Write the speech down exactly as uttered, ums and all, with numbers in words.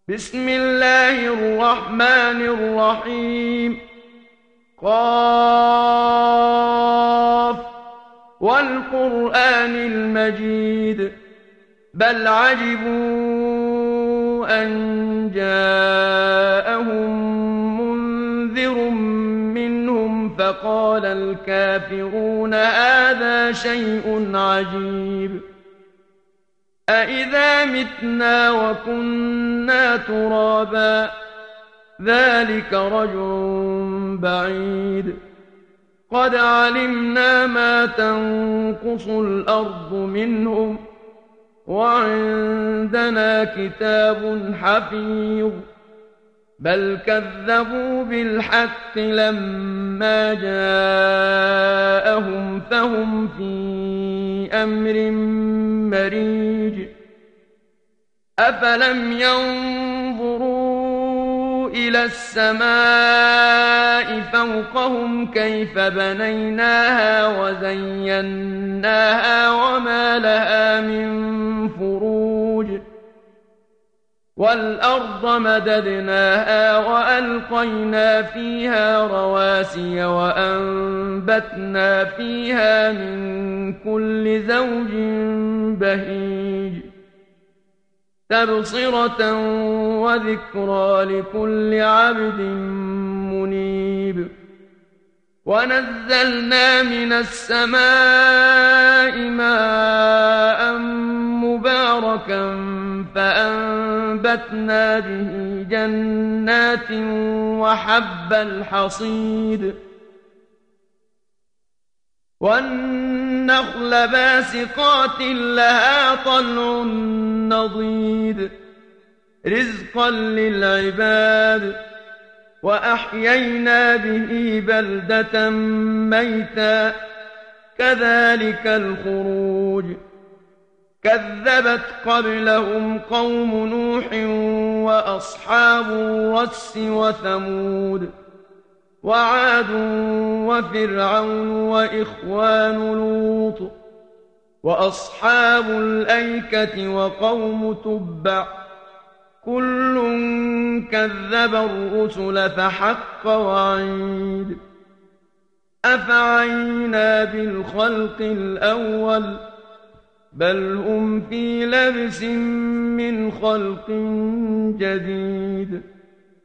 بسم الله الرحمن الرحيم. قاف والقرآن المجيد بل عجبوا أن جاءهم منذر منهم فقال الكافرون هذا شيء عجيب أإذا متنا وكنا ترابا ذلك رجع بعيد قد علمنا ما تنقص الأرض منهم وعندنا كتاب حفيظ بل كذبوا بالحق لما جاءهم فهم في أمر مريج أفلم ينظروا إلى السماء فوقهم كيف بنيناها وزيناها وما لها من فروج والأرض مددناها وألقينا فيها رواسي وأنبتنا فيها من كل زوج بهيج تبصرة وذكرى لكل عبد منيب ونزلنا من السماء ماء مباركا فأنبتنا به جنات وحب الحصيد والنخل باسقات لها طلع نضيد رزقا للعباد وأحيينا به بلدة ميتا كذلك الخروج كذبت قبلهم قوم نوح وأصحاب الرس وثمود وعاد وفرعون وإخوان لوط وأصحاب الأيكة وقوم تبع كل كذب الرسل فحق وعيد أفعينا بالخلق الأول بل هم في لبس من خلق جديد